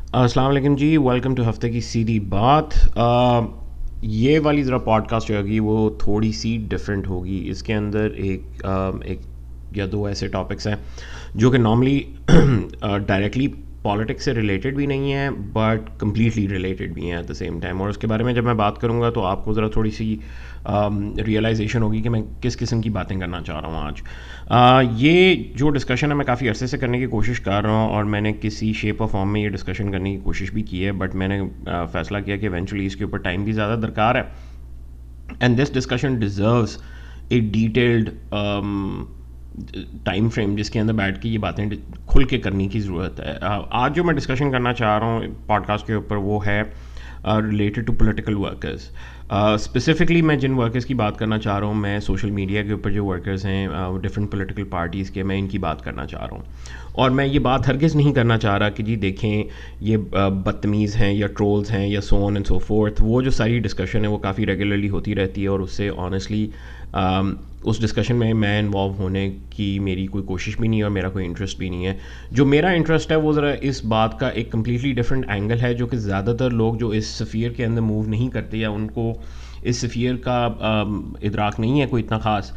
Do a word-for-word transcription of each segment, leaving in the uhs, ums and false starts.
السلام علیکم جی، welcome to ہفتے کی سیدھی بات. آ, یہ والی ذرا پوڈ کاسٹ جو ہوگی وہ تھوڑی سی ڈفرینٹ ہوگی. اس کے اندر ایک آ, ایک یا دو ایسے ٹاپکس ہیں جو کہ نارملی ڈائریکٹلی پالیٹکس سے ریلیٹڈ بھی نہیں ہیں بٹ کمپلیٹلی ریلیٹڈ بھی ہیں ایٹ دا سیم ٹائم. اور اس کے بارے میں جب میں بات کروں گا تو آپ کو ذرا تھوڑی سی ریئلائزیشن ہوگی کہ میں کس قسم کی باتیں کرنا چاہ رہا ہوں آج. آ, یہ جو ڈسکشن ہے میں کافی عرصے سے کرنے کی کوشش کر رہا ہوں اور میں نے کسی شیپ اور فارم میں یہ ڈسکشن کرنے کی کوشش بھی کی ہے, بٹ میں نے فیصلہ کیا کہ ایونچولی اس کے اوپر ٹائم بھی زیادہ درکار ہے and this discussion deserves a detailed time frame جس کے اندر بیٹھ کے یہ باتیں کھل کے کرنے کی ضرورت ہے. آج جو میں ڈسکشن کرنا چاہ رہا ہوں پوڈ کاسٹ کے اوپر وہ ہے related to political workers. Specifically میں جن ورکرز کی بات کرنا چاہ رہا ہوں, میں سوشل میڈیا کے اوپر جو ورکرز ہیں ڈفرینٹ پولیٹیکل پارٹیز کے, میں ان کی بات کرنا چاہ رہا ہوں. اور میں یہ بات ہرگز نہیں کرنا چاہ رہا کہ جی دیکھیں یہ بدتمیز ہیں یا ٹرولز ہیں یا سو آن اینڈ سو فورتھ. وہ جو ساری ڈسکشن ہے وہ کافی ریگولرلی ہوتی رہتی ہے اور اس سے آنیسٹلی اس ڈسکشن میں میں انوالو ہونے کی میری کوئی کوشش بھی نہیں ہے اور میرا کوئی انٹرسٹ بھی نہیں ہے. جو میرا انٹرسٹ ہے وہ ذرا اس بات کا ایک کمپلیٹلی ڈفرینٹ اینگل ہے جو کہ زیادہ تر لوگ جو اس سفیر کے اندر موو نہیں کرتے یا ان کو اس سفیر کا ادراک نہیں ہے کوئی اتنا خاص,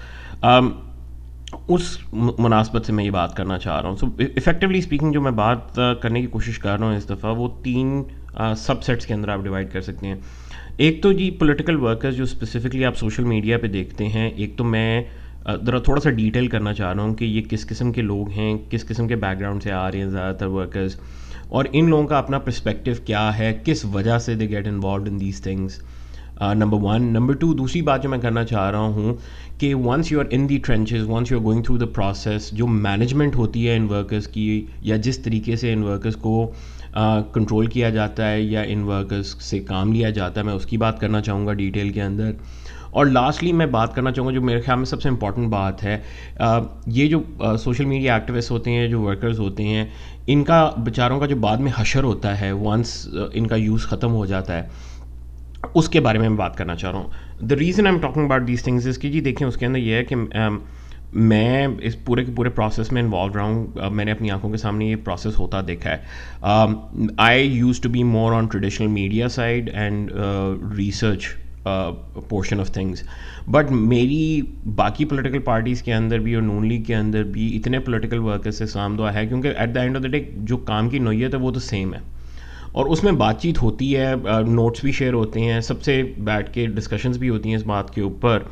اس مناسبت سے میں یہ بات کرنا چاہ رہا ہوں. سو افیکٹولی اسپیکنگ جو میں بات کرنے کی کوشش کر رہا ہوں اس دفعہ وہ تین سب سیٹس کے اندر آپ ڈیوائڈ کر سکتے ہیں. ایک تو جی پولیٹیکل ورکرز جو اسپیسیفکلی آپ سوشل میڈیا پہ دیکھتے ہیں. ایک تو میں ذرا تھوڑا سا ڈیٹیل کرنا چاہ رہا ہوں کہ یہ کس قسم کے لوگ ہیں, کس قسم کے بیک گراؤنڈ سے آ رہے ہیں زیادہ تر ورکرز, اور ان لوگوں کا اپنا پرسپیکٹیو کیا ہے, کس وجہ سے they get involved in these things. Number one. Number two, دوسری بات جو میں کرنا چاہ رہا ہوں کہ once you are in the trenches, once you are going through the process, جو مینجمنٹ ہوتی ہے ان ورکرز کی یا جس طریقے سے ان ورکرز کو کنٹرول کیا جاتا ہے یا ان ورکرز سے کام لیا جاتا ہے, میں اس کی بات کرنا چاہوں گا ڈیٹیل کے اندر. اور لاسٹلی میں بات کرنا چاہوں گا جو میرے خیال میں سب سے امپورٹنٹ بات ہے, یہ جو سوشل میڈیا ایکٹیوسٹ ہوتے ہیں, جو ورکرز ہوتے ہیں, ان کا بیچاروں کا جو بعد میں حشر ہوتا ہے ونس ان کا یوز ختم ہو جاتا ہے, اس کے بارے میں میں بات کرنا چاہ رہا ہوں. The reason I am talking about these things is کہ جی دیکھیں اس کے اندر یہ ہے کہ میں اس پورے کے پورے پروسیس میں انوالو رہا ہوں. میں نے اپنی آنکھوں کے سامنے یہ پروسیس ہوتا دیکھا ہے. I used to be more on traditional media side and research portion of things, but میری باقی پولیٹیکل پارٹیز کے اندر بھی اور نون لیگ کے اندر بھی اتنے پولیٹیکل ورکرز سے سام دعا ہے کیونکہ at the end of the day جو کام کی نوعیت ہے وہ تو سیم ہے اور اس میں بات چیت ہوتی ہے, نوٹس بھی شیئر ہوتے ہیں, سب سے بیٹھ کے ڈسکشنز بھی ہوتی ہیں اس بات کے اوپر.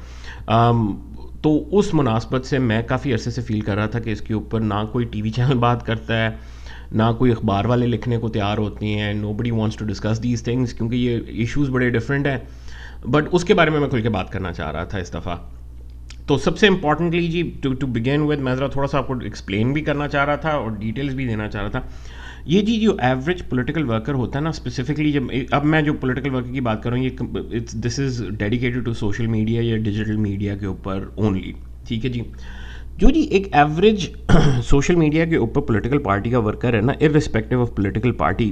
تو اس مناسبت سے میں کافی عرصے سے فیل کر رہا تھا کہ اس کے اوپر نہ کوئی ٹی وی چینل بات کرتا ہے, نہ کوئی اخبار والے لکھنے کو تیار ہوتے ہیں. Nobody wants to discuss these things کیونکہ یہ ایشوز بڑے ڈفرینٹ ہیں, بٹ اس کے بارے میں میں کھل کے بات کرنا چاہ رہا تھا اس دفعہ. تو سب سے امپورٹنٹلی جی ٹو ٹو بگین ود میں ذرا تھوڑا سا آپ کو ایکسپلین بھی کرنا چاہ رہا تھا اور ڈیٹیلز بھی دینا چاہ رہا تھا. یہ جی جو ایوریج پولیٹیکل ورکر ہوتا ہے نا, اسپیسیفکلی جب اب میں جو پولیٹیکل ورکر کی بات کر رہا ہوں یہ this is dedicated to social media یا ڈیجیٹل میڈیا کے اوپر اونلی, ٹھیک ہے جی. جو جی ایک ایوریج سوشل میڈیا کے اوپر پولیٹیکل پارٹی کا ورکر ہے نا, ارسپیکٹیو آف پولیٹیکل پارٹی,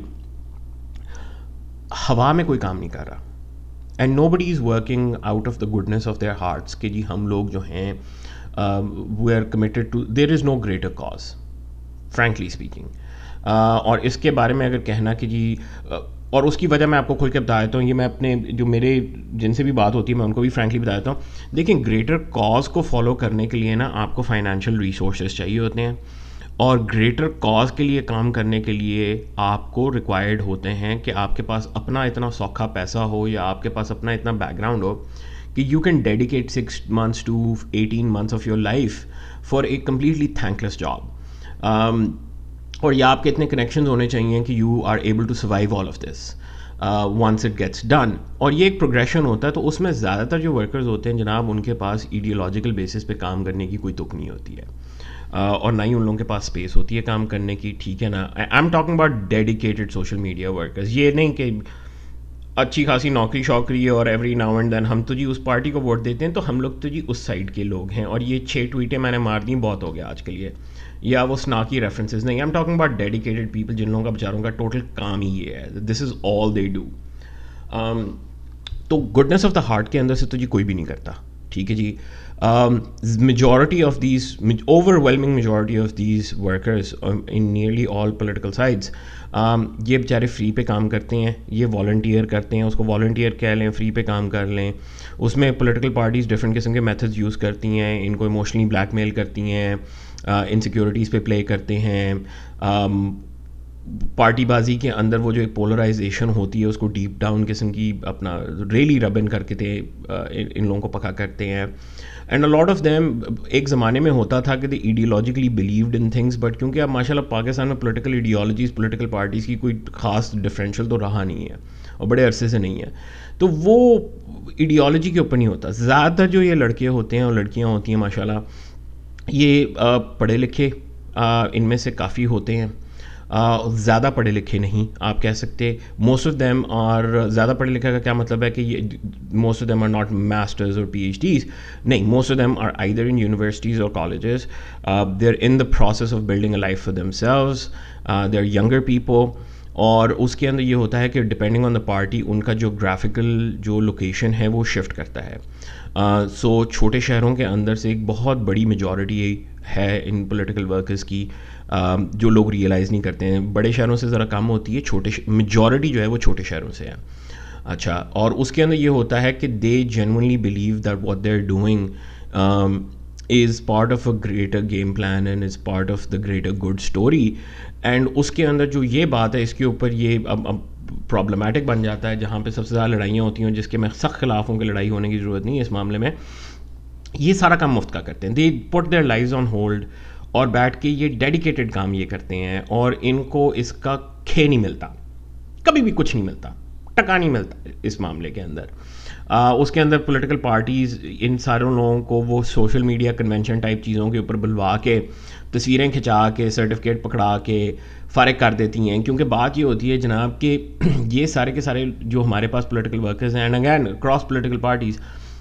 ہوا میں کوئی کام نہیں کر رہا and nobody is working out of the goodness of their hearts کہ جی ہم لوگ جو ہیں we are committed to, there is no greater cause frankly speaking. اور اس کے بارے میں اگر کہنا کہ جی, اور اس کی وجہ میں آپ کو کھل کے بتا دیتا ہوں, یہ میں اپنے جو میرے جن سے بھی بات ہوتی ہے میں ان کو بھی فرینکلی بتا دیتا ہوں. دیکھیں گریٹر کاز کو فالو کرنے کے لیے نا آپ کو فائنینشیل ریسورسز چاہیے ہوتے ہیں, اور گریٹر کاز کے لیے کام کرنے کے لیے آپ کو ریکوائرڈ ہوتے ہیں کہ آپ کے پاس اپنا اتنا سوکھا پیسہ ہو یا آپ کے پاس اپنا اتنا بیک گراؤنڈ ہو کہ you can dedicate six months to eighteen months of your life for a completely thankless job, اور یا آپ کے اتنے کنیکشنز ہونے چاہیے کہ you are able to survive all of this once it gets done. اور یہ ایک پروگریشن ہوتا ہے, تو اس میں زیادہ تر جو ورکرز ہوتے ہیں جناب ان کے پاس ایڈیولوجیکل بیسس پہ کام کرنے کی کوئی تک نہیں ہوتی ہے اور نہ ہی ان لوگوں کے پاس اسپیس ہوتی ہے کام کرنے کی, ٹھیک ہے نا. I am talking about dedicated social media workers, یہ نہیں کہ اچھی خاصی نوکری شوکری ہے اور ایوری ناؤ اینڈ دین ہم تو جی اس پارٹی کو ووٹ دیتے ہیں تو ہم لوگ تو جی اس سائڈ کے لوگ ہیں اور یہ چھ ٹویٹیں میں نے مار دیں بہت ہو گیا آج کے لیے, یا وہ سناکی ریفرنسز نہیں. I am talking about dedicated people جن لوگوں کا بیچاروں کا ٹوٹل کام ہی یہ ہے, this is all they do. تو گڈنس آف دا ہارٹ کے اندر سے تو جی کوئی بھی نہیں کرتا, ٹھیک ہے جی. Majority of these overwhelming majority of these workers in nearly all political sides یہ بیچارے فری پہ کام کرتے ہیں, یہ والنٹیئر کرتے ہیں, اس کو والنٹیئر کہہ لیں, فری پہ کام کر لیں. اس میں پولیٹیکل پارٹیز ڈفرینٹ قسم کے میتھڈز یوز کرتی ہیں, ان کو ایموشنلی بلیک میل کرتی ہیں, انسیکیورٹیز پہ پلے کرتے ہیں. پارٹی بازی کے اندر وہ جو ایک پولرائزیشن ہوتی ہے اس کو ڈیپ ڈاؤن قسم کی اپنا ریلی ربن کر کے تھے ان لوگوں کو پکا کرتے ہیں. And a lot of them ایک زمانے میں ہوتا تھا کہ they ideologically believed in things, but کیونکہ اب ماشاء اللہ پاکستان میں پولیٹیکل ایڈیولوجیز پولیٹیکل پارٹیز کی کوئی خاص ڈفرینشیل تو رہا نہیں ہے اور بڑے عرصے سے نہیں ہے, تو وہ ایڈیولوجی کے اوپر نہیں ہوتا. زیادہ تر جو یہ لڑکے ہوتے ہیں اور لڑکیاں ہوتی ہیں ماشاء اللہ یہ پڑھے لکھے ان میں سے کافی ہوتے ہیں, زیادہ پڑھے لکھے نہیں آپ کہہ سکتے. موسٹ آف دیم, اور زیادہ پڑھے لکھے کا کیا مطلب ہے کہ یہ most of them are not masters اور پی ایچ ڈیز, نہیں, most of them are either in universities اور colleges. They are in the process of building a life for themselves, they are younger people. اور اس کے اندر یہ ہوتا ہے کہ ڈپینڈنگ آن دا پارٹی ان کا جو گرافیکل جو لوکیشن ہے وہ شفٹ کرتا ہے. سو چھوٹے شہروں کے اندر سے ایک بہت بڑی میجورٹی ہے ان پولیٹیکل ورکرز کی جو لوگ ریئلائز نہیں کرتے ہیں. بڑے شہروں سے ذرا کم ہوتی ہے, چھوٹے میجورٹی جو ہے وہ چھوٹے شہروں سے ہے. اچھا, اور اس کے اندر یہ ہوتا ہے کہ they genuinely believe that what they are doing is part of a greater game plan and is part of the greater good story. And اس کے اندر جو یہ بات ہے اس کے اوپر یہ اب اب پرابلمٹک بن جاتا ہے, جہاں پہ سب سے زیادہ لڑائیاں ہوتی ہیں, جس کے میں سخت خلاف ہوں کہ لڑائی ہونے کی ضرورت نہیں ہے اس معاملے میں. یہ سارا کام مفت کا کرتے ہیں, they put their lives on hold, اور بیٹھ کے یہ ڈیڈیکیٹڈ کام یہ کرتے ہیں, اور ان کو اس کا کھے نہیں ملتا, کبھی بھی کچھ نہیں ملتا, ٹکا نہیں ملتا اس معاملے کے اندر. آ, اس کے اندر پولیٹیکل پارٹیز ان ساروں لوگوں کو وہ سوشل میڈیا کنونشن ٹائپ چیزوں کے اوپر بلوا کے تصویریں کھنچا کے سرٹیفکیٹ پکڑا کے فارغ کر دیتی ہیں. کیونکہ بات یہ ہوتی ہے جناب کہ یہ سارے کے سارے جو ہمارے پاس پولیٹیکل ورکرز ہیں, and again cross political parties,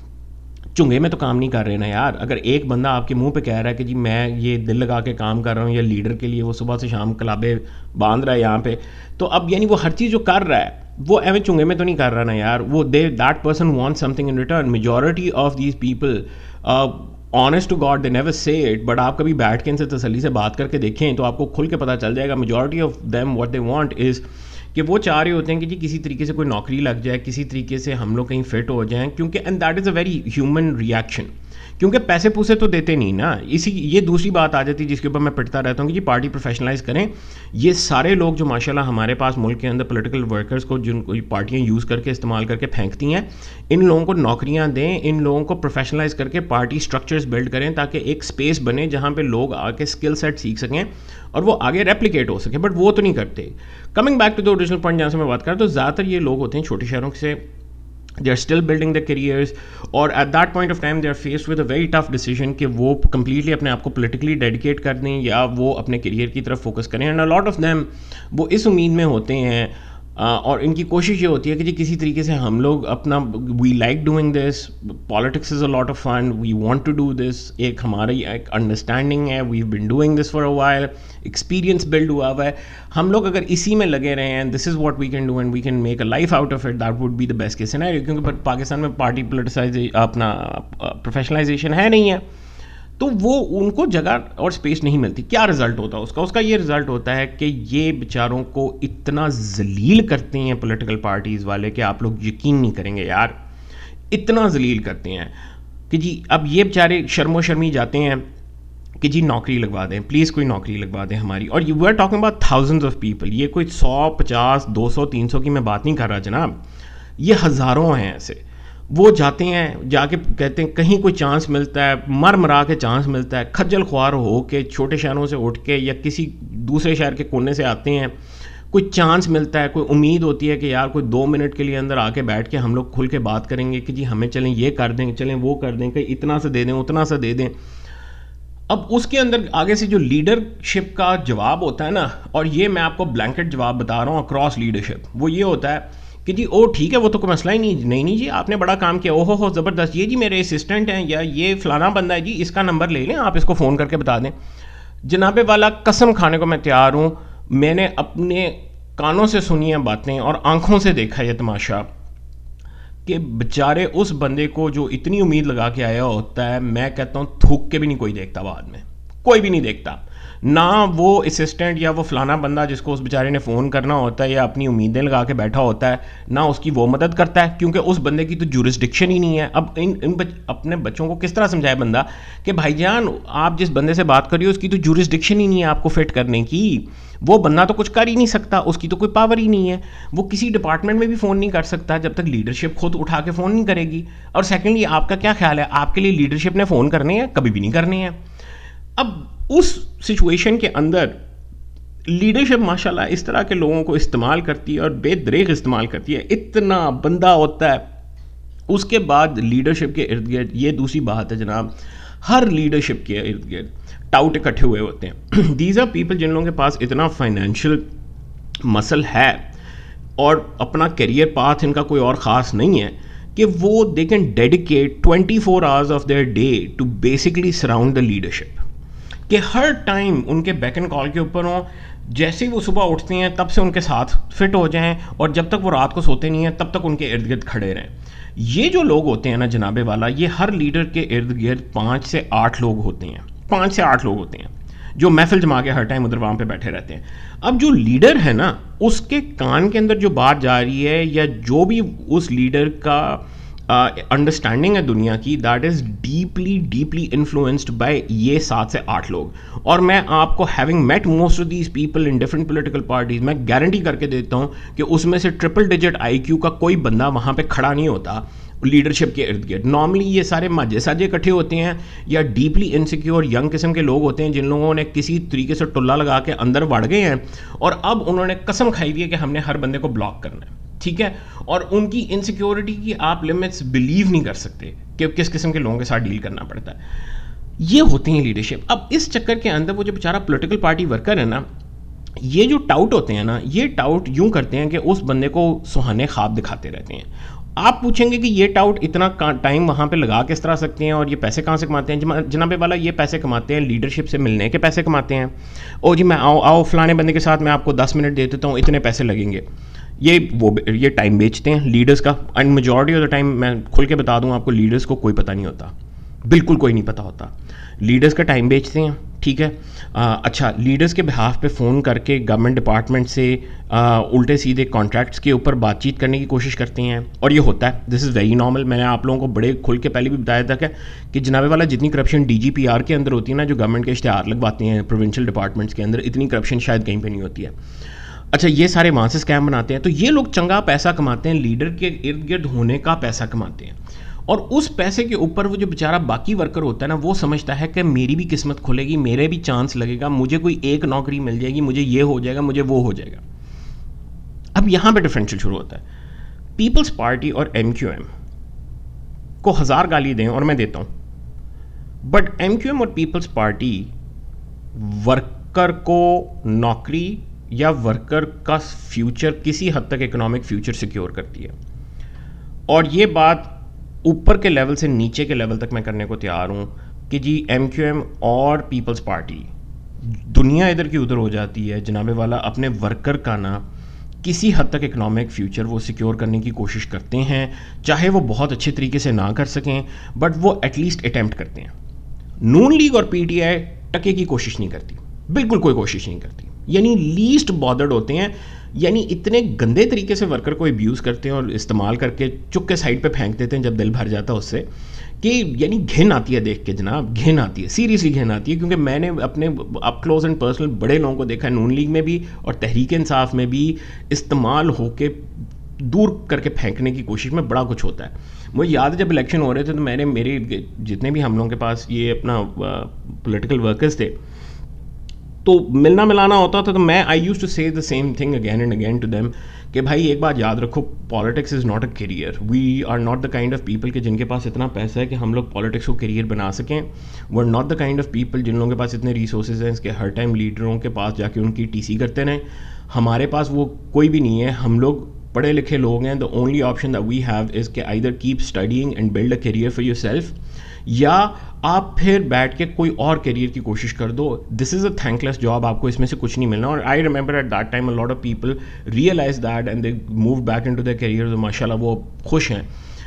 چنگے میں تو کام نہیں کر رہے نا یار. اگر ایک بندہ آپ کے منہ پہ کہہ رہا ہے کہ جی میں یہ دل لگا کے کام کر رہا ہوں, یا لیڈر کے لیے وہ صبح سے شام کلابے باندھ رہا ہے یہاں پہ, تو اب یعنی وہ ہر چیز جو کر رہا ہے وہ ایویں چنگے میں تو نہیں کر رہا نا یار. وہ they that person want something in return. Majority of these people honest to God they never say it, but آپ کبھی بیٹھ کے ان سے تسلی سے بات کر کے دیکھیں تو آپ کو کھل کے پتہ چل جائے گا. Majority of them what they want is کہ وہ چاہ رہے ہوتے ہیں کہ جی کسی طریقے سے کوئی نوکری لگ جائے, کسی طریقے سے ہم لوگ کہیں فٹ ہو جائیں, کیونکہ and that is a very human reaction. کیونکہ پیسے پوسے تو دیتے نہیں نا. اسی یہ دوسری بات آ جاتی ہے جس کے اوپر میں پڑھتا رہتا ہوں کہ جی پارٹی پروفیشنلائز کریں. یہ سارے لوگ جو ماشاء اللہ ہمارے پاس ملک کے اندر پولیٹیکل ورکرز کو جن کو پارٹیاں یوز کر کے استعمال کر کے پھینکتی ہیں, ان لوگوں کو نوکریاں دیں, ان لوگوں کو پروفیشنلائز کر کے پارٹی اسٹرکچرز بلڈ کریں تاکہ ایک اسپیس بنے جہاں پہ لوگ آ کے اسکل سیٹ سیکھ سکیں اور وہ آگے ریپلیکیٹ ہو سکے. بٹ وہ تو نہیں کرتے. Coming back to the original point جہاں سے میں بات کر رہا ہوں, تو زیادہ تر یہ لوگ ہوتے ہیں چھوٹے شہروں سے, they are still building their careers, اور at that point of time they are faced with a very tough decision کہ وہ completely اپنے آپ کو politically dedicate کر دیں یا وہ اپنے career کی طرف focus کریں. and a lot of them وہ اس امید میں ہوتے ہیں, اور ان کی کوشش یہ ہوتی ہے کہ جی کسی طریقے سے ہم لوگ اپنا we like doing this, politics is a lot of fun, we want to do this, ایک ہماری ایک انڈرسٹینڈنگ ہے, we been doing this for a while, experience build ہوا ہوا ہے. ہم لوگ اگر اسی میں لگے رہے ہیں, this is what we can do and we can make a life out of it, that would be the best case scenario. کیونکہ پاکستان میں پارٹی پولیٹیسائز اپنا پروفیشنلائزیشن ہے نہیں ہے, تو وہ ان کو جگہ اور اسپیس نہیں ملتی. کیا رزلٹ ہوتا ہے اس کا؟ اس کا یہ رزلٹ ہوتا ہے کہ یہ بیچاروں کو اتنا ذلیل کرتے ہیں پولیٹیکل پارٹیز والے کہ آپ لوگ یقین نہیں کریں گے یار, اتنا ذلیل کرتے ہیں کہ جی اب یہ بیچارے شرم و شرمی جاتے ہیں کہ جی نوکری لگوا دیں, پلیز کوئی نوکری لگوا دیں ہماری. اور you are talking about thousands of people, یہ کوئی سو پچاس دو سو تین سو کی میں بات نہیں کر رہا جناب, یہ ہزاروں ہیں ایسے. وہ جاتے ہیں, جا کے کہتے ہیں کہیں کوئی چانس ملتا ہے, مر مرا کے چانس ملتا ہے, کھجل خوار ہو کے چھوٹے شہروں سے اٹھ کے یا کسی دوسرے شہر کے کونے سے آتے ہیں, کوئی چانس ملتا ہے, کوئی امید ہوتی ہے کہ یار کوئی دو منٹ کے لیے اندر آ کے بیٹھ کے ہم لوگ کھل کے بات کریں گے کہ جی ہمیں چلیں یہ کر دیں, چلیں وہ کر دیں, کہ اتنا سے دے دیں اتنا سے دے دیں. اب اس کے اندر آگے سے جو لیڈرشپ کا جواب ہوتا ہے نا, اور یہ میں آپ کو بلینکٹ جواب بتا رہا ہوں اکراس لیڈرشپ, وہ یہ ہوتا ہے کہ جی او ٹھیک ہے وہ تو کوئی مسئلہ ہی نہیں, نہیں نہیں جی آپ نے بڑا کام کیا, او ہو ہو زبردست, یہ جی میرے اسسٹنٹ ہیں یا یہ فلانا بندہ ہے جی اس کا نمبر لے لیں, آپ اس کو فون کر کے بتا دیں. جناب والا قسم کھانے کو میں تیار ہوں, میں نے اپنے کانوں سے سنی ہیں باتیں اور آنکھوں سے دیکھا یہ تماشا کہ بچارے اس بندے کو جو اتنی امید لگا کے آیا ہوتا ہے، میں کہتا ہوں تھوک کے بھی نہیں کوئی دیکھتا بعد میں، کوئی بھی نہیں دیکھتا. نہ وہ اسسٹنٹ یا وہ فلانا بندہ جس کو اس بیچارے نے فون کرنا ہوتا ہے یا اپنی امیدیں لگا کے بیٹھا ہوتا ہے، نہ اس کی وہ مدد کرتا ہے، کیونکہ اس بندے کی تو جورسڈکشن ہی نہیں ہے. اب ان, ان بچ, اپنے بچوں کو کس طرح سمجھائے بندہ کہ بھائی جان آپ جس بندے سے بات کر رہی ہو اس کی تو جورسڈکشن ہی نہیں ہے آپ کو فٹ کرنے کی، وہ بندہ تو کچھ کر ہی نہیں سکتا، اس کی تو کوئی پاور ہی نہیں ہے، وہ کسی ڈپارٹمنٹ میں بھی فون نہیں کر سکتا جب تک لیڈرشپ خود اٹھا کے فون نہیں کرے گی. اور سیکنڈلی آپ کا کیا خیال ہے، آپ کے لیے لیڈرشپ نے فون کرنے ہیں؟ کبھی بھی نہیں کرنے ہیں. اب اس سچویشن کے اندر لیڈرشپ ماشاءاللہ اس طرح کے لوگوں کو استعمال کرتی ہے اور بے دریغ استعمال کرتی ہے، اتنا بندہ ہوتا ہے. اس کے بعد لیڈرشپ کے ارد گرد یہ دوسری بات ہے جناب، ہر لیڈرشپ کے ارد گرد ٹاؤٹ اکٹھے ہوئے ہوتے ہیں. دیز آر پیپل جن لوگوں کے پاس اتنا فائنینشیل مسل ہے اور اپنا کیریئر پاتھ ان کا کوئی اور خاص نہیں ہے کہ وہ they can dedicate twenty four hours of their day to basically surround the leadership, کہ ہر ٹائم ان کے بیک اینڈ کال کے اوپر ہوں، جیسے ہی وہ صبح اٹھتے ہیں تب سے ان کے ساتھ فٹ ہو جائیں اور جب تک وہ رات کو سوتے نہیں ہیں تب تک ان کے ارد گرد کھڑے رہیں. یہ جو لوگ ہوتے ہیں نا جناب والا، یہ ہر لیڈر کے ارد گرد پانچ سے آٹھ لوگ ہوتے ہیں، پانچ سے آٹھ لوگ ہوتے ہیں جو محفل جما کے ہر ٹائم ادھر وہاں پہ بیٹھے رہتے ہیں. اب جو لیڈر ہے نا اس کے کان کے اندر جو بات جا رہی ہے یا جو بھی اس لیڈر کا انڈرسٹینڈنگ ہے دنیا کی، that is deeply deeply influenced by یہ سات سے آٹھ لوگ. اور میں آپ کو having met most of these people in different political parties, میں گارنٹی کر کے دیتا ہوں کہ اس میں سے ٹرپل ڈیجٹ آئی کیو کا کوئی بندہ وہاں پہ کھڑا نہیں ہوتا لیڈرشپ کے ارد گرد. نارملی یہ سارے ماجے ساجے اکٹھے ہوتے ہیں یا ڈیپلی انسیکیور ینگ قسم کے لوگ ہوتے ہیں جن لوگوں نے کسی طریقے سے ٹلا لگا کے اندر بڑھ گئے ہیں اور اب انہوں نے قسم کھائی ہوئی ہے کہ ہم نے ہر بندے کو بلاک کرنا ہے، ٹھیک ہے. اور ان کی انسیکیورٹی کی آپ لمٹس بلیو نہیں کر سکتے کہ کس قسم کے لوگوں کے ساتھ ڈیل کرنا پڑتا ہے. یہ ہوتی ہیں لیڈرشپ. اب اس چکر کے اندر وہ جو بیچارہ پولیٹیکل پارٹی ورکر ہے نا، یہ جو ٹاؤٹ ہوتے ہیں نا، یہ ٹاؤٹ یوں کرتے ہیں کہ اس بندے کو سہانے خواب دکھاتے رہتے ہیں. آپ پوچھیں گے کہ یہ ٹاؤٹ اتنا ٹائم وہاں پہ لگا کس طرح سکتے ہیں اور یہ پیسے کہاں سے کماتے ہیں؟ جناب والا یہ پیسے کماتے ہیں لیڈرشپ سے ملنے کے پیسے کماتے ہیں. او جی میں آؤ آؤ فلانے بندے کے ساتھ میں آپ کو دس منٹ دے دیتا ہوں، اتنے پیسے لگیں گے. یہ وہ یہ ٹائم بیچتے ہیں لیڈرز کا. And majority of the time میں کھل کے بتا دوں آپ کو، لیڈرز کو کوئی پتہ نہیں ہوتا، بالکل کوئی نہیں پتہ ہوتا. لیڈرز کا ٹائم بیچتے ہیں، ٹھیک ہے. اچھا لیڈرز کے بہاف پہ فون کر کے گورنمنٹ ڈپارٹمنٹ سے الٹے سیدھے کانٹریکٹس کے اوپر بات چیت کرنے کی کوشش کرتے ہیں اور یہ ہوتا ہے. This is very normal. میں نے آپ لوگوں کو بڑے کھل کے پہلے بھی بتایا تھا کہ کہ جناب والا جتنی corruption D G P R کے اندر ہوتی ہے نا، جو گورنمنٹ کے اشتہار لگواتے ہیں پروونشل ڈپارٹمنٹس کے اندر، اتنی کرپشن شاید کہیں پہ نہیں ہوتی ہے. اچھا یہ سارے وہاں سے اسکیم بناتے ہیں. تو یہ لوگ چنگا پیسہ کماتے ہیں، لیڈر کے ارد گرد ہونے کا پیسہ کماتے ہیں. اور اس پیسے کے اوپر وہ جو بیچارہ باقی ورکر ہوتا ہے نا، وہ سمجھتا ہے کہ میری بھی قسمت کھلے گی، میرے بھی چانس لگے گا، مجھے کوئی ایک نوکری مل جائے گی، مجھے یہ ہو جائے گا، مجھے وہ ہو جائے گا. اب یہاں پہ ڈفرینشیل شروع ہوتا ہے. پیپلز پارٹی اور ایم کیو ایم کو ہزار گالی دیں اور میں دیتا ہوں، بٹ ایم کیو ایم اور پیپلز پارٹی ورکر کو نوکری یا ورکر کا فیوچر کسی حد تک اکنامک فیوچر سیکیور کرتی ہے. اور یہ بات اوپر کے لیول سے نیچے کے لیول تک میں کرنے کو تیار ہوں کہ جی ایم کیو ایم اور پیپلز پارٹی، دنیا ادھر کی ادھر ہو جاتی ہے جناب والا، اپنے ورکر کا نا کسی حد تک اکنامک فیوچر وہ سیکیور کرنے کی کوشش کرتے ہیں، چاہے وہ بہت اچھے طریقے سے نہ کر سکیں بٹ وہ ایٹ لیسٹ اٹیمپٹ کرتے ہیں. نون لیگ اور پی ٹی آئی ٹکے کی کوشش نہیں کرتی، بالکل کوئی کوشش نہیں کرتی، یعنی لیسٹ بادرڈ ہوتے ہیں. یعنی اتنے گندے طریقے سے ورکر کو ابیوز کرتے ہیں اور استعمال کر کے چک کے سائڈ پہ پھینک دیتے ہیں جب دل بھر جاتا ہے اس سے، کہ یعنی گھن آتی ہے دیکھ کے جناب، گھن آتی ہے، سیریسلی گھن آتی ہے. کیونکہ میں نے اپنے اپ کلوز اینڈ پرسنل بڑے لوگوں کو دیکھا ہے، نون لیگ میں بھی اور تحریک انصاف میں بھی استعمال ہو کے دور کر کے پھینکنے کی کوشش میں بڑا کچھ ہوتا ہے. مجھے یاد ہے جب الیکشن ہو رہے تھے تو میں نے میرے جتنے بھی ہم لوگوں کے پاس یہ اپنا پولیٹیکل ورکرز تھے تو ملنا ملانا ہوتا تھا، تو میں آئی used to say the same thing again and again to them کہ بھائی ایک بات یاد رکھو، politics is not a career. We are not the kind of people کہ جن کے پاس اتنا پیسہ ہے کہ ہم لوگ پالیٹکس کو کیریئر بنا سکیں. We are not the kind of people جن لوگوں کے پاس اتنے ریسورسز ہیں کہ ہر ٹائم لیڈروں کے پاس جا کے ان کی ٹی سی کرتے رہیں. ہمارے پاس وہ کوئی بھی نہیں ہے. ہم لوگ پڑھے لکھے لوگ ہیں. The only option that we have is کہ either keep studying and build a career for yourself, یا آپ پھر بیٹھ کے کوئی اور کیریئر کی کوشش کر دو. دس از اے تھینک لیس جاب، آپ کو اس میں سے کچھ نہیں ملنا. اور I remember at that time a lot of people realize that and they move back into their career. ماشاء اللہ وہ خوش ہیں.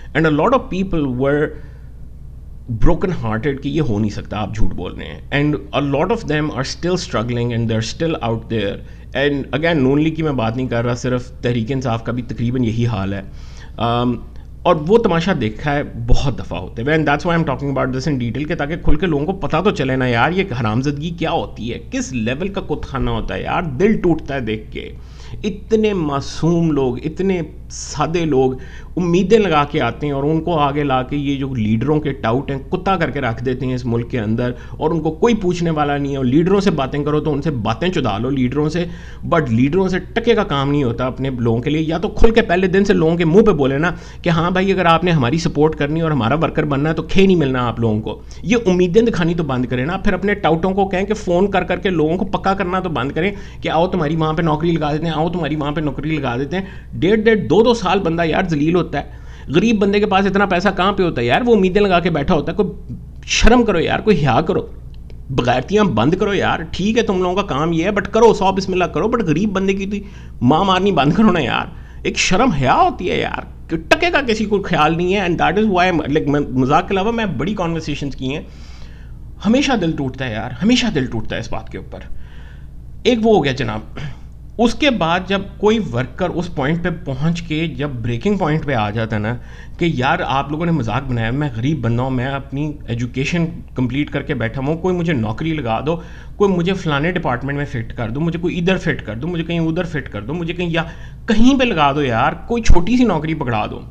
And a lot of people were broken hearted کہ یہ ہو نہیں سکتا, آپ جھوٹ بول رہے ہیں. And a lot of them are still struggling and they're still out there. and again Noon League کی میں بات نہیں کر رہا, صرف تحریک انصاف کا بھی تقریباً یہی حال ہے. um, اور وہ تماشا دیکھا ہے بہت دفعہ ہوتے ہوئے, and that's why I'm talking about this in detail, کہ تاکہ کھل کے لوگوں کو پتہ تو چلے نا یار یہ حرامزدگی کیا ہوتی ہے, کس لیول کا کت خانہ ہوتا ہے یار. دل ٹوٹتا ہے دیکھ کے. اتنے معصوم لوگ, اتنے سادے لوگ امیدیں لگا کے آتے ہیں اور ان کو آگے لا کے یہ جو لیڈروں کے ٹاؤٹ ہیں کتا کر کے رکھ دیتے ہیں اس ملک کے اندر, اور ان کو کوئی پوچھنے والا نہیں ہے. اور لیڈروں سے باتیں کرو تو ان سے باتیں چدا لو لیڈروں سے, بٹ لیڈروں سے ٹکے کا کام نہیں ہوتا اپنے لوگوں کے لیے. یا تو کھل کے پہلے دن سے لوگوں کے منہ پہ بولے نا کہ ہاں بھائی اگر آپ نے ہماری سپورٹ کرنی اور ہمارا ورکر بننا ہے تو کھے نہیں ملنا آپ لوگوں کو. یہ امیدیں دکھانی تو بند کریں نا. پھر اپنے ٹاؤٹوں کو کہیں کہ فون کر کر کے لوگوں کو پکا کرنا تو بند کریں کہ آؤ تمہاری وہاں پہ نوکری لگا دیتے ہیں, آؤ تمہاری وہاں پہ نوکری لگا دیتے ہیں. ڈیڑھ ڈیڑھ دو دو سال بندہ یار ذلیل ہوتا ہے. غریب بندے کے پاس اتنا پیسہ کہاں پہ ہوتا ہے یار, وہ امیدیں لگا کے بیٹھا ہوتا ہے. کوئی شرم کرو یار, کوئی حیا کرو, بغیرتیاں بند کرو یار. ٹھیک ہے تم لوگوں کا کام یہ ہے بٹ کرو, سو بسم اللہ کرو, بٹ غریب بندے کی تو ماں مارنی بند کرو نا یار. ایک شرم حیا ہوتی ہے یار, ٹکے کا کسی کو خیال نہیں ہے. And that is why like مذاق کے علاوہ میں بڑی کانورسیشنز کی ہیں, ہمیشہ دل ٹوٹتا ہے یار, ہمیشہ دل ٹوٹتا ہے اس بات کے اوپر. ایک وہ ہو گیا جناب. اس کے بعد جب کوئی ورکر اس پوائنٹ پہ پہنچ کے جب بریکنگ پوائنٹ پہ آ جاتا ہے نا کہ یار آپ لوگوں نے مذاق بنایا, میں غریب بندہ ہوں, میں اپنی ایجوکیشن کمپلیٹ کر کے بیٹھا ہوں, کوئی مجھے نوکری لگا دو, کوئی مجھے فلانے ڈپارٹمنٹ میں فٹ کر دو, مجھے کوئی ادھر فٹ کر دو, مجھے کہیں ادھر فٹ کر دو, مجھے کہیں یا کہیں پہ لگا دو یار, کوئی چھوٹی سی نوکری پکڑا دو.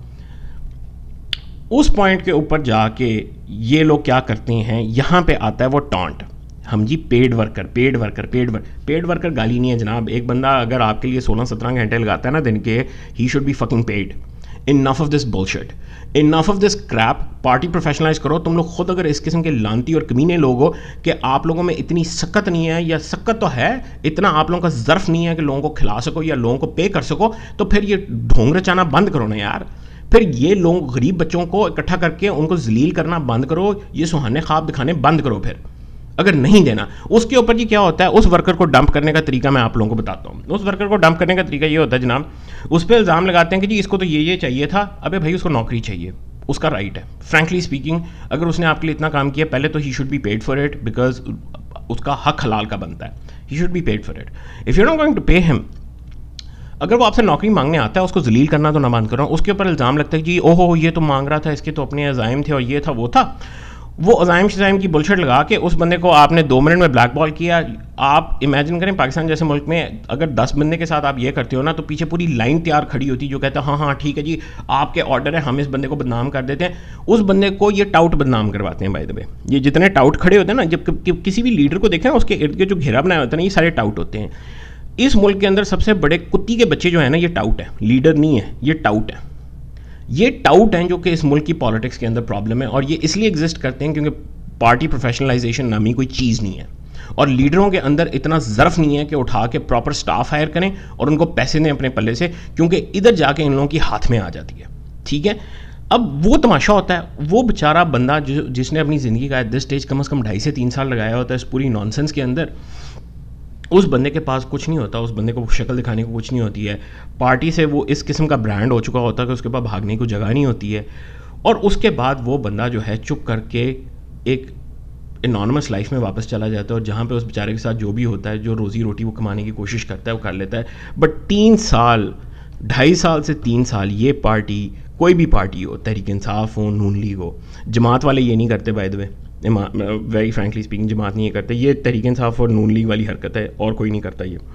اس پوائنٹ کے اوپر جا کے یہ لوگ کیا کرتے ہیں, یہاں پہ آتا ہے وہ ٹانٹ. ہم جی paid worker paid worker paid worker paid worker گالی نہیں ہے جناب. ایک بندہ اگر آپ کے لیے سولہ سترہ گھنٹے لگاتا ہے نا دن کے, he should be fucking paid. Enough of this bullshit, enough of this crap. Party professionalize کرو. تم لوگ خود اگر اس قسم کے لانتی اور کمینے لوگ ہو کہ آپ لوگوں میں اتنی سکت نہیں ہے, یا سکت تو ہے, اتنا آپ لوگوں کا ظرف نہیں ہے کہ لوگوں کو کھلا سکو یا لوگوں کو پے کر سکو, تو پھر یہ ڈھونگ رچانا بند کرو نا یار. پھر یہ لوگ غریب بچوں کو اکٹھا کر کے ان کو ذلیل کرنا بند کرو, یہ سہانے خواب دکھانے بند کرو. پھر اگر نہیں دینا اس کے اوپر جی کیا ہوتا ہے, اس ورکر کو ڈمپ کرنے کا طریقہ میں آپ لوگوں کو بتاتا ہوں. اس ورکر کو ڈمپ کرنے کا طریقہ یہ ہوتا ہے جناب, اس پہ الزام لگاتے ہیں کہ جی اس کو تو یہ یہ چاہیے تھا. ابے بھائی اس کو نوکری چاہیے, اس کا رائٹ ہے. فرینکلی اسپیکنگ اگر اس نے آپ کے لیے اتنا کام کیا پہلے تو he should be paid for it, because اس کا حق حلال کا بنتا ہے. He should be paid for it. If you not going to pay ہم, اگر وہ آپ سے نوکری مانگنے آتا ہے اس کو ذلیل کرنا تو نہ بند کرو. اس کے اوپر الزام لگتا ہے جی او ہو یہ تو مانگ رہا تھا, اس کے تو اپنے عزائم تھے اور یہ تھا وہ تھا. وہ عزائم شزائم کی بلشٹ لگا کے اس بندے کو آپ نے دو منٹ میں بلیک بال کیا. آپ امیجن کریں پاکستان جیسے ملک میں اگر دس بندے کے ساتھ آپ یہ کرتے ہو نا, تو پیچھے پوری لائن تیار کھڑی ہوتی جو کہتا ہے ہاں ہاں ٹھیک ہے جی آپ کے آرڈر ہے, ہم اس بندے کو بدنام کر دیتے ہیں. اس بندے کو یہ ٹاؤٹ بدنام کرواتے ہیں. بائی دا وے یہ جتنے ٹاؤٹ کھڑے ہوتے ہیں نا, جب کسی بھی لیڈر کو دیکھیں نا اس کے ارد گرد جو گھیرا بنایا ہوتا ہے نا, یہ سارے ٹاؤٹ ہوتے ہیں. اس ملک کے اندر سب سے بڑے کتی کے بچے جو ہیں نا, یہ ٹاؤٹ ہے, لیڈر نہیں ہے, یہ ٹاؤٹ ہے. یہ ٹاؤٹ ہیں جو کہ اس ملک کی پالیٹکس کے اندر پرابلم ہے, اور یہ اس لیے ایگزسٹ کرتے ہیں کیونکہ پارٹی پروفیشنلائزیشن نامی کوئی چیز نہیں ہے, اور لیڈروں کے اندر اتنا ظرف نہیں ہے کہ اٹھا کے پراپر سٹاف ہائر کریں اور ان کو پیسے دیں اپنے پلے سے, کیونکہ ادھر جا کے ان لوگوں کی ہاتھ میں آ جاتی ہے. ٹھیک ہے, اب وہ تماشا ہوتا ہے, وہ بیچارہ بندہ جو جس نے اپنی زندگی کا ایٹ دس اسٹیج کم از کم ڈھائی سے تین سال لگایا ہوتا ہے اس پوری نانسنس کے اندر, اس بندے کے پاس کچھ نہیں ہوتا, اس بندے کو شکل دکھانے کو کچھ نہیں ہوتی ہے. پارٹی سے وہ اس قسم کا برانڈ ہو چکا ہوتا ہے کہ اس کے پاس بھاگنے کو جگہ نہیں ہوتی ہے, اور اس کے بعد وہ بندہ جو ہے چپ کر کے ایک انانمس لائف میں واپس چلا جاتا ہے, اور جہاں پہ اس بیچارے کے ساتھ جو بھی ہوتا ہے, جو روزی روٹی وہ کمانے کی کوشش کرتا ہے وہ کر لیتا ہے. بٹ تین سال ڈھائی سال سے تین سال یہ پارٹی, کوئی بھی پارٹی ہو, تحریک انصاف ہو, نون لیگ ہو, جماعت والے یہ نہیں کرتے. By the way very frankly speaking جماعت نہیں یہ کرتے, یہ تحریک انصاف اور نون لیگ والی حرکت ہے, اور کوئی نہیں کرتا. یہ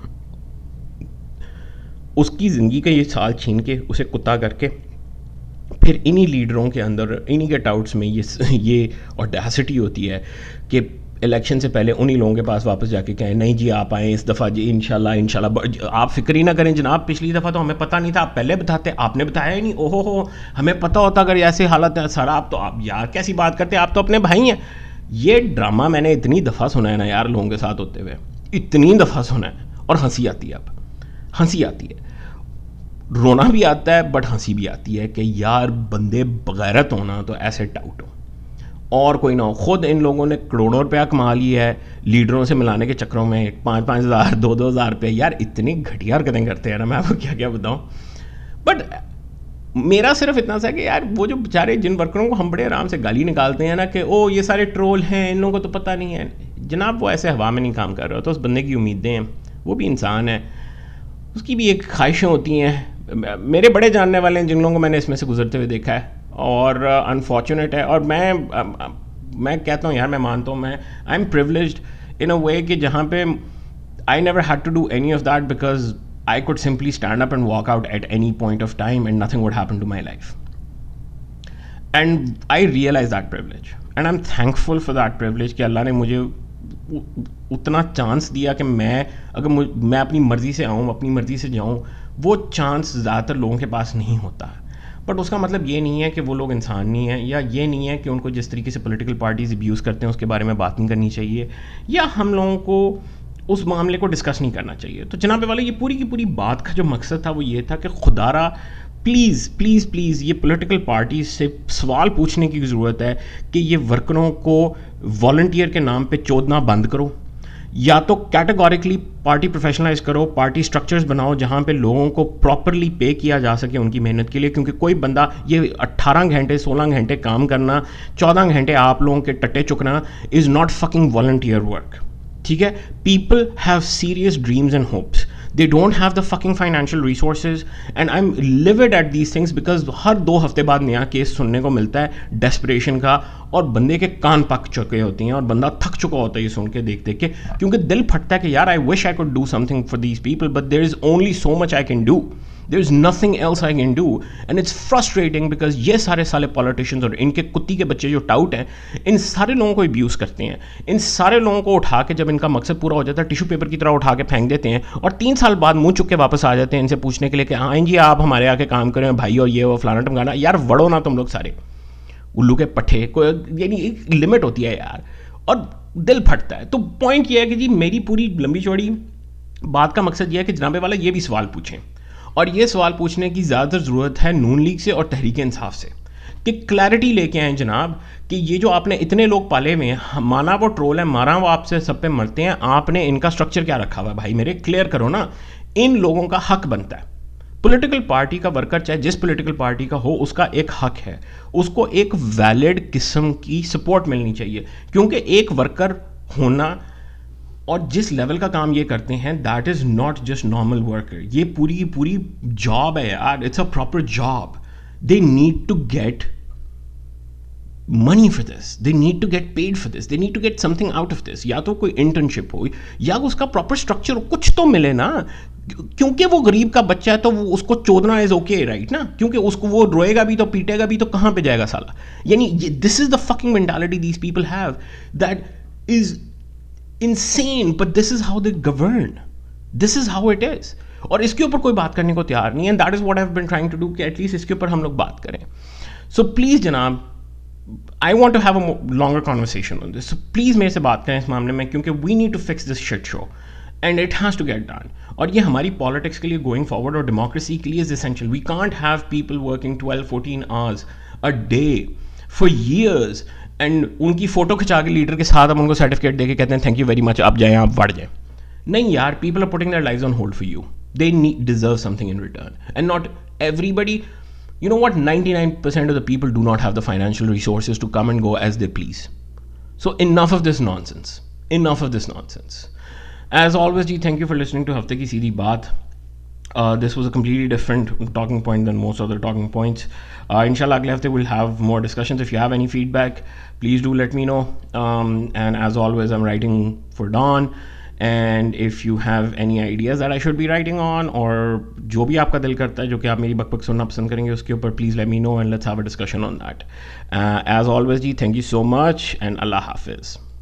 اس کی زندگی کا یہ سال چھین کے اسے کتا کر کے پھر انہی لیڈروں کے اندر, انہی کے ٹاؤٹس میں یہ یہ اوڈیسٹی ہوتی ہے کہ الیکشن سے پہلے انہی لوگوں کے پاس واپس جا کے کہیں نہیں جی آپ آئیں اس دفعہ جی انشاءاللہ انشاءاللہ. آپ فکر ہی نہ کریں جناب, پچھلی دفعہ تو ہمیں پتہ نہیں تھا, آپ پہلے بتاتے, آپ نے بتایا ہی نہیں. اوہو ہو ہمیں پتہ ہوتا اگر ایسے حالت ہے سر, آپ تو آپ یار کیسی بات کرتے, آپ تو اپنے بھائی ہیں. یہ ڈرامہ میں نے اتنی دفعہ سنا ہے نا یار لوگوں کے ساتھ ہوتے ہوئے, اتنی دفعہ سنا ہے, اور ہنسی آتی ہے. اب ہنسی آتی ہے, رونا بھی آتا ہے, بٹ ہنسی بھی آتی ہے کہ یار بندے بغیرت ہونا تو ایسے ٹاؤٹ ہو اور کوئی نہ ہو. خود ان لوگوں نے کروڑوں روپیہ کما لیا ہے لیڈروں سے ملانے کے چکروں میں, پانچ پانچ ہزار دو دو ہزار روپے. یار اتنی گھٹیا حرکتیں کرتے ہیں نا, میں آپ کو کیا کیا بتاؤں. بٹ میرا صرف اتنا سا کہ یار وہ جو بیچارے جن ورکروں کو ہم بڑے آرام سے گالی نکالتے ہیں نا کہ او یہ سارے ٹرول ہیں, ان لوگوں کو تو پتہ نہیں ہے, جناب وہ ایسے ہوا میں نہیں کام کر رہا ہوتا, اس بندے کی امیدیں ہیں, وہ بھی انسان ہے, اس کی بھی ایک خواہشیں ہوتی ہیں. میرے بڑے جاننے والے ہیں جن لوگوں کو میں نے اس میں سے گزرتے ہوئے دیکھا ہے, اور انفارچونیٹ ہے, اور میں میں کہتا ہوں یار میں مانتا ہوں میں آئی ایم پریولیجڈ ان اے وے کہ جہاں پہ I never had to do any of that because I could simply stand up and walk out at any point of time and nothing would happen to my life. And I realize that privilege. And I'm thankful for that privilege کہ اللہ نے مجھے اتنا chance دیا کہ میں اگر میں اپنی مرضی سے آؤں, اپنی مرضی سے جاؤں, وہ چانس زیادہ تر لوگوں کے پاس نہیں ہوتا. بٹ اس کا مطلب یہ نہیں ہے کہ وہ لوگ انسان نہیں ہیں, یا یہ نہیں ہے کہ ان کو جس طریقے سے پولیٹیکل پارٹیز ابیوز کرتے ہیں اس کے بارے میں بات نہیں کرنی چاہیے, یا ہم لوگوں کو اس معاملے کو ڈسکس نہیں کرنا چاہیے. تو جناب والے یہ پوری کی پوری بات کا جو مقصد تھا وہ یہ تھا کہ خدا را پلیز پلیز پلیز یہ پولیٹیکل پارٹیز سے سوال پوچھنے کی ضرورت ہے کہ یہ ورکروں کو والنٹیئر کے نام پہ چودنا بند کرو, یا تو کیٹیگوریکلی پارٹی پروفیشنلائز کرو, پارٹی اسٹرکچرز بناؤ جہاں پہ لوگوں کو پراپرلی پے کیا جا سکے ان کی محنت کے لیے, کیونکہ کوئی بندہ یہ اٹھارہ گھنٹے سولہ گھنٹے کام کرنا, چودہ گھنٹے آپ لوگوں کے ٹٹے چکنا is not fucking volunteer work. ٹھیک ہے, people have serious dreams and hopes, they don't have the fucking financial resources, and I am livid at these things because ہر دو ہفتے بعد نیا کیس سننے کو ملتا ہے ڈیسپریشن کا, اور بندے کے کان پک چکے ہوتے ہیں اور بندہ تھک چکا ہوتا ہے یہ سن کے دیکھ دیکھ کے, کیونکہ دل پھٹتا ہے کہ یار I wish I could do something for these people but there is only so much I can do, there is nothing else I can do, and it's frustrating because یہ سارے سالے politicians اور ان کے کتی کے بچے جو tout ہیں ان سارے لوگوں کو ابیوز کرتے ہیں, ان سارے لوگوں کو اٹھا کے جب ان کا مقصد پورا ہو جاتا ہے ٹیشو پیپر کی طرح اٹھا کے پھینک دیتے ہیں, اور تین سال بعد منہ چک کے واپس آ جاتے ہیں ان سے پوچھنے کے لیے کہ ہاں جی آپ ہمارے آ کے کام کریں بھائی, اور یہ وہ فلانا ٹمکانا. یار وڑو نا تم لوگ سارے الو کے پٹھے کو, یعنی ایک لمٹ ہوتی ہے یار, اور دل پھٹتا ہے. تو پوائنٹ یہ ہے کہ جی میری پوری لمبی چوڑی بات کا مقصد یہ ہے کہ جناب والا یہ بھی سوال پوچھیں, اور یہ سوال پوچھنے کی زیادہ تر ضرورت ہے نون لیگ سے اور تحریک انصاف سے, کہ کلیئرٹی لے کے آئیں جناب کہ یہ جو آپ نے اتنے لوگ پالے ہوئے ہیں, مانا وہ ٹرول ہے, مارا وہ آپ سے سب پہ مرتے ہیں, آپ نے ان کا اسٹرکچر کیا رکھا ہوا ہے بھائی میرے, کلیئر کرو نا. ان لوگوں کا حق بنتا ہے, پولیٹیکل پارٹی کا ورکر چاہے جس پولیٹیکل پارٹی کا ہو اس کا ایک حق ہے, اس کو ایک ویلڈ قسم کی سپورٹ ملنی چاہیے, کیونکہ ایک ورکر ہونا اور جس لیول کا کام یہ کرتے ہیں that is not just normal worker, یہ پوری پوری جاب ہے یار, it's a proper job. They need to get money for this, they need to get paid for this, they need to get something out of this, یا تو کوئی internship ہو یا اس کا پراپر اسٹرکچر ہو, کچھ تو ملے نا, کیونکہ وہ غریب کا بچہ ہے تو وہ اس کو چودنا از اوکے رائٹ نا, کیونکہ اس کو وہ روئے گا بھی تو پیٹے گا بھی تو کہاں پہ جائے گا سالا. یعنی this is the fucking mentality these people have, that is insane, but this is how they govern, this is how it is, اور اس کے اوپر کوئی بات کرنے کو تیار نہیں ہے, and that is what I've been trying to do کہ at least اس کے اوپر ہم لوگ بات کریں. So please جناب I want to have a longer conversation on this, so please میرے سے بات کریں اس معاملے میں, کیونکہ we need to fix this shit show and it has to get done, اور یہ ہماری politics کے لیے going forward اور democracy کے لیے is essential. We can't have people working twelve fourteen hours a day for years and ان کی فوٹو کھنچا کے لیڈر کے ساتھ ہم ان کو سرٹیفکیٹ دے کے کہتے ہیں تھینک یو ویری مچ, آپ جائیں آپ بڑھ جائیں. نہیں یار, people are putting their lives on hold for you, they deserve something in return, and not everybody, you know what, ninety nine percent of the people do not have the financial resources to come and go as they please. So enough of this nonsense, enough of this nonsense. As always جی thank you for listening to ہفتے کی سیدھی بات. Uh, this was a completely different talking point than most other talking points. Uh, inshallah, agle hafte we'll have more discussions. If you have any feedback, please do let me know. Um, and as always, I'm writing for Dawn. And if you have any ideas that I should be writing on, or jo bhi aapka dil karta hai, jo ki aap meri bak bak sunna pasand karenge, uske upar please let me know and let's have a discussion on that. Uh, as always, ji, thank you so much and Allah Hafiz.